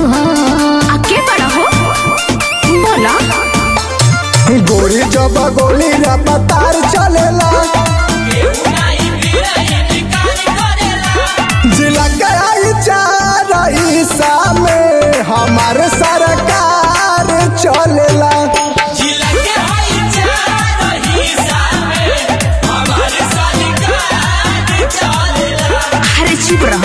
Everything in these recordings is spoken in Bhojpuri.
बाड़ू हो आके बड़ा हो बोला गोरी जब गोली रफ्तार चलेला जिला के चार हिस्सा में हमारे सरकार चलेला। अरे चुप रहा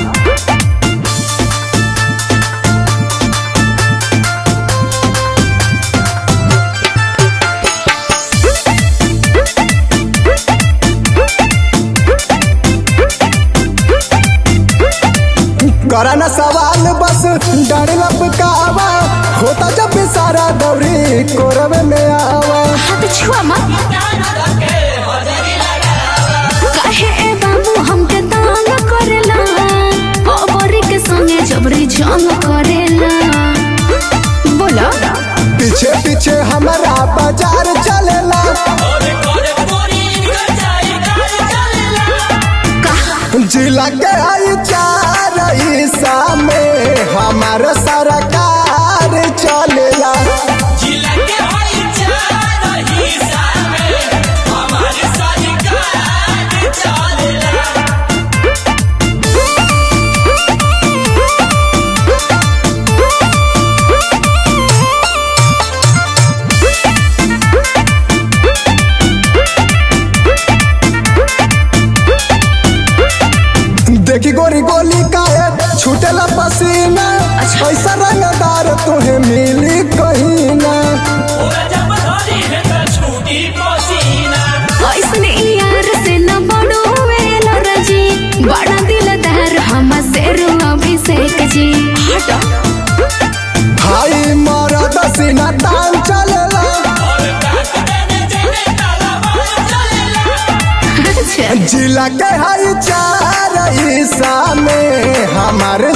कराना सवाल बस डर लपकावा होता जब भी सारा दौरी कोरवे में आवा। हाथ छुआ मत काहे ए बाबू हमके तांग करेला ओ बोरी के संगे जबरी जंग करेला बोला पीछे पीछे हमारा बाजार चलेला जिला के आई चार हिस्सा में हमारा सरकार चलेला। देखी गोरी गोली काहे छूटेला पसीना ऐसा रंगदार तुम्हें मिली कहीं ना। ऐसने यार से न बड़ो वेला रजी बड़ा दिलदार हम शेर अभिषेक जी हाई मरद सीना तान चलेला जिला के हाई चार हिस्सा में हमारे